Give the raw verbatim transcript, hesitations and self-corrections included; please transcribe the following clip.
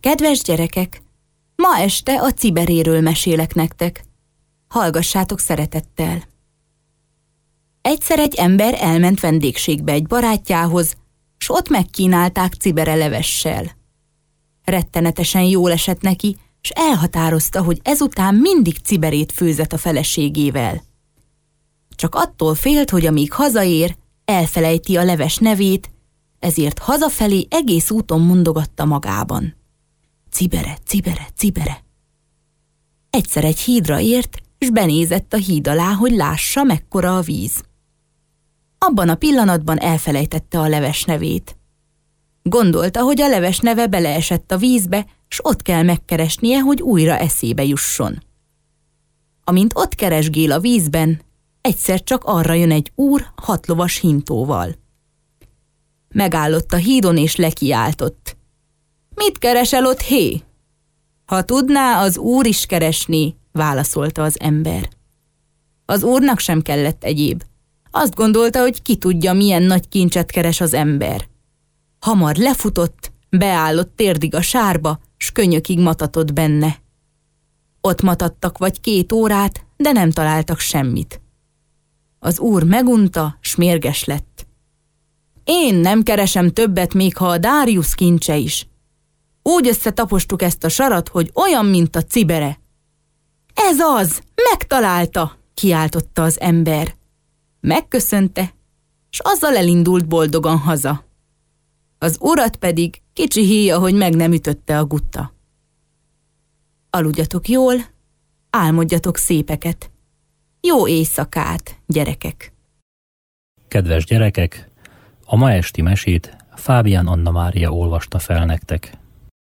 Kedves gyerekek, ma este a ciberéről mesélek nektek. Hallgassátok szeretettel. Egyszer egy ember elment vendégségbe egy barátjához, s ott megkínálták cibere levessel. Rettenetesen jól esett neki, s elhatározta, hogy ezután mindig ciberét főzet a feleségével. Csak attól félt, hogy amíg hazaér, elfelejti a leves nevét, ezért hazafelé egész úton mondogatta magában. Cibere, cibere, cibere. Egyszer egy hídra ért, s benézett a híd alá, hogy lássa, mekkora a víz. Abban a pillanatban elfelejtette a leves nevét. Gondolta, hogy a leves neve beleesett a vízbe, s ott kell megkeresnie, hogy újra eszébe jusson. Amint ott keresgél a vízben, egyszer csak arra jön egy úr hatlovas hintóval. Megállott a hídon és lekiáltott. Mit keresel ott, hé? Ha tudná, az úr is keresné, válaszolta az ember. Az úrnak sem kellett egyéb. Azt gondolta, hogy ki tudja, milyen nagy kincset keres az ember. Hamar lefutott, beállott térdig a sárba, s könyökig matatott benne. Ott matattak vagy két órát, de nem találtak semmit. Az úr megunta, s mérges lett. Én nem keresem többet, még ha a Darius kincse is. Úgy összetapostuk ezt a sarat, hogy olyan, mint a cibere. Ez az, megtalálta, kiáltotta az ember. Megköszönte, s azzal elindult boldogan haza. Az urat pedig kicsi híja, hogy meg nem ütötte a gutta. Aludjatok jól, álmodjatok szépeket. Jó éjszakát, gyerekek! Kedves gyerekek, a ma esti mesét Fábián Anna Mária olvasta fel nektek.